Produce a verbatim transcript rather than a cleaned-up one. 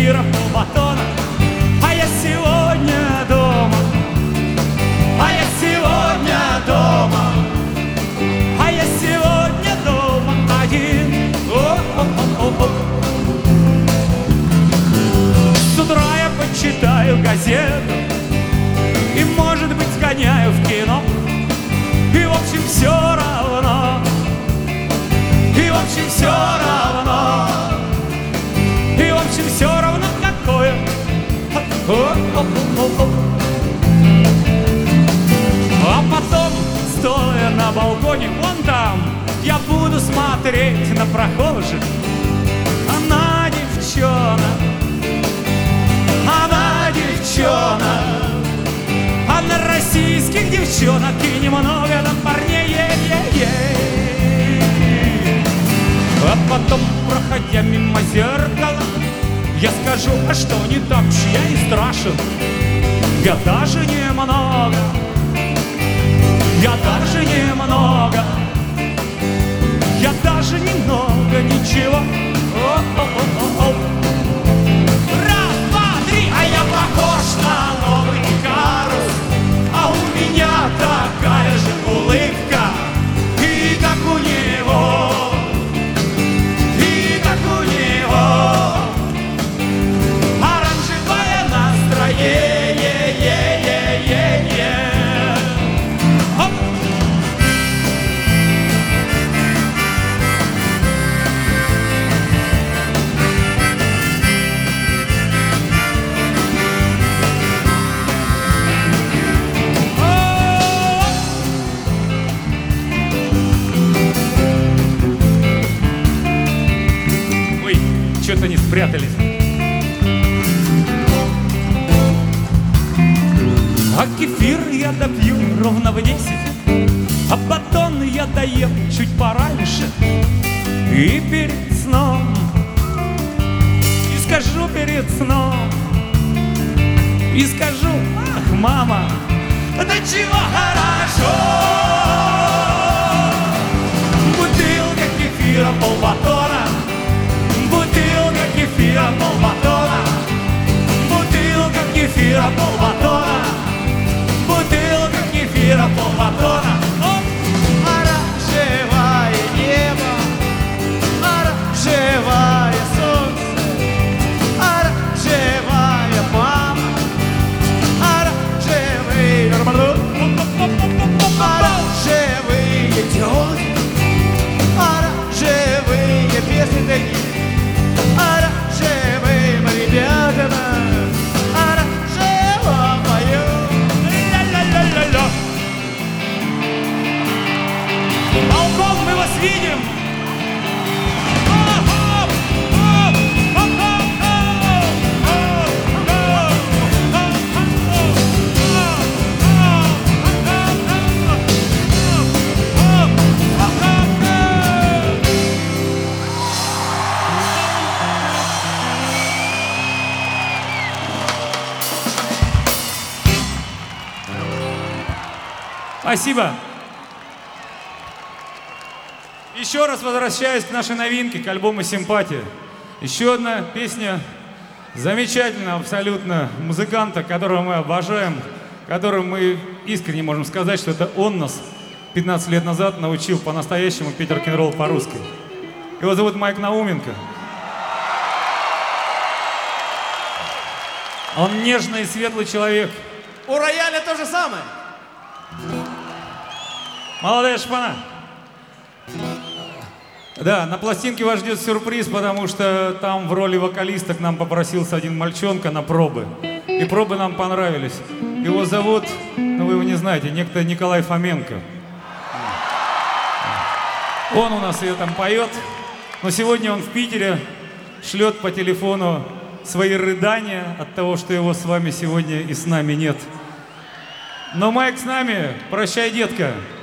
кефира полбатона. А я сегодня дома, а я сегодня дома, а я сегодня дома один. О-о-о-о-о. С утра я почитаю газету и, может быть, сгоняю в кино. И, в общем, все равно, и, в общем, все равно, и, в общем, все равно какое. О-о-о-о-о. А потом, стоя на балконе, вон там, я буду смотреть на прохожих. Она девчонок, она девчонок, а на российских девчонок и немного на парней. Е-е-е. А потом, проходя мимо зеркала, я скажу, а что не так уж я и страшен. Я даже немного, я даже немного, я даже немного ничего. О-о-о-о-о. Раз, два, три, а я похож на новый карус, а у меня такая же улыбка, и как у него, и как у него оранжевое настроение. Оп! Что-то не спрятались. А кефир я допью ровно в десять, а батон я доем чуть пораньше. И перед сном, и скажу перед сном, и скажу, ах, мама, да чего хорошо. Бутылка кефира полбатона, бутылка кефира полбатона, бутылка кефира полбатона, бутылка кефира полбатона. Оранжевое небо, оранжевое солнце, оранжевая мама, оранжевые оранжевые тёлки, оранжевые песни такие. Оранжевым ребятам оранжево поют. Ля-ля-ля-ля-ля. Балкон, мы вас видим. Спасибо. Еще раз возвращаюсь к нашей новинке, к альбому «Симпатия». Еще одна песня замечательного абсолютно музыканта, которого мы обожаем, которым мы искренне можем сказать, что это он нас пятнадцать лет назад научил по-настоящему петь рок-н-ролл по-русски. Его зовут Майк Науменко. Он нежный и светлый человек. У рояля то же самое. Молодая шпана. Да, на пластинке вас ждет сюрприз, потому что там в роли вокалиста к нам попросился один мальчонка на пробы. И пробы нам понравились. Его зовут, ну вы его не знаете, некто Николай Фоменко. Он у нас ее там поет. Но сегодня он в Питере шлет по телефону свои рыдания от того, что его с вами сегодня и с нами нет. Но Майк с нами. Прощай, детка.